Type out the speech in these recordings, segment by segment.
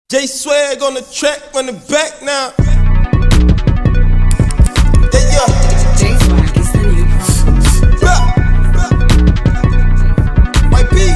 J Swag on the track, run it back now. J Swag is the new White P.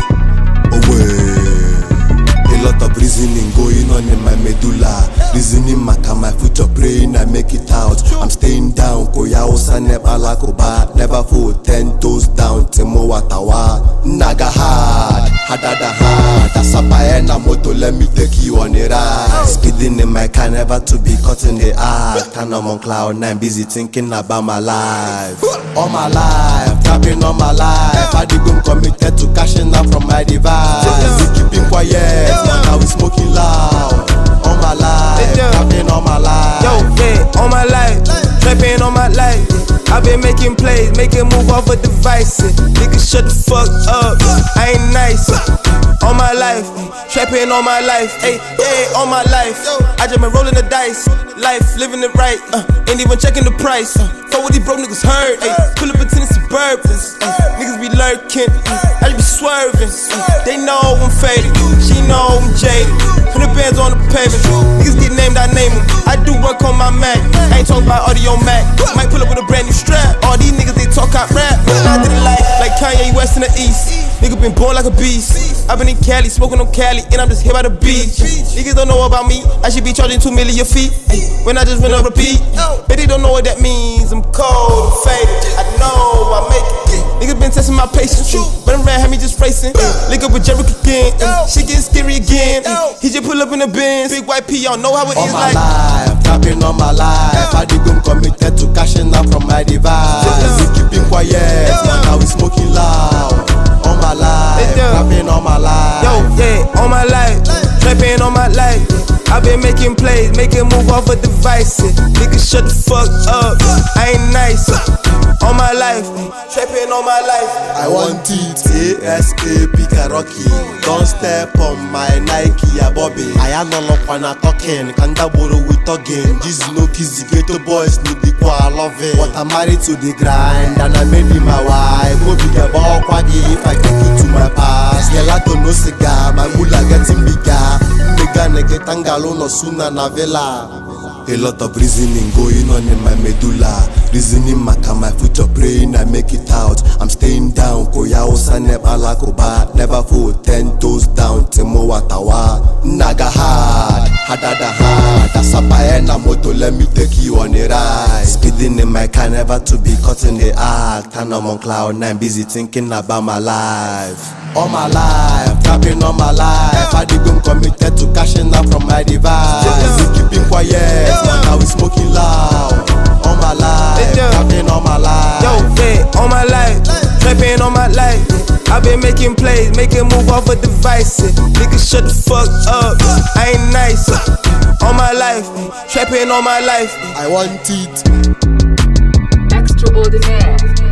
A lot of reasoning going on in my medulla. Reasoning my future praying I make it out. I'm staying down, Koya Osa never lakoba. Never fall 10 toes down, Temo Watawa. Naga hard, hadada hard. Asapaena moto, let me take you on a ride. Speeding in my car, never to be caught in the act. And I'm on cloud 9, busy thinking about my life. All my life, trapping all my life. I dig committed to cashing out from my device. We keeping quiet, but now we smoking loud. All my life, trapping all my life. Yo, yeah, all my life, trapping all my life. I've been making plays, making move off of devices. Niggas shut the fuck up, I ain't nice. All my life, trapping all my life. Hey, yeah, all my life. I just been rolling the dice, life, living it right. Ain't even checking the price. Fuck what these broke niggas heard. Ay, pull up into the Suburbans. Niggas be lurking, I just be swerving. They know I'm faded, she know I'm jaded. 100 bands on the pavement, niggas get named, I name them. I do work on my Mac, I ain't talking about Audio Mac. Might pull up with a brand new strap. All these niggas, they talk out rap. I did it like Kanye West in the East. Nigga been born like a beast. I been in Cali, smoking on Cali, and I'm just here by the beach. Niggas don't know about me, I should be charging 2 million feet. When I just went on repeat, but they don't know what that means. I'm cold, I'm faded, I know I make it. Niggas been testing my patience, but I'm had me just racing. Link up with Jerick again, shit getting scary again. He just pull up in the Benz, big white P, y'all know how it is like. All my life, trapping all my life. I dig committed to cashing out from my device. We keeping quiet, but now we smoking loud. All my life, trapping all my life. Yo, yeah, all my life, trapping all my life. I've been making plays, making move off of devices. Niggas shut the fuck up, I ain't nice. All my life, trapping all my life. I want it, ASAP Rocky. Don't step on my Nike, Bobby. I am no look when I talking. Kanda boro we talking. Jesus no kiss the ghetto boys, no be kwa love it. But I'm married to the grind and I made him my wife. Go big about quaggy if I take you to my past. Gelato no cigar, my mula getting bigger. Mega nege tangalo no sooner na vela. A lot of reasoning going on in my medulla. Reasoning my future praying I make it out. I'm staying down, Koya Osa never lakoba. Never fall 10 toes down, Temo Watawa. Naga hard, hadada hard. Asapaena moto, let me take you on a ride. Speeding in my car, never to be caught in the act. And I'm on cloud 9, busy thinking about my life. All my life, trapping all my life. I dig committed to cashing out from my device. We keeping quiet, but now we smoking loud. All my life, trapping all my life. Yo, yeah, all my life, trapping all my life. I've been making plays, making move off of devices. Niggas shut the fuck up, I ain't nice. All my life, trapping all my life. I want it. Extraordinaire.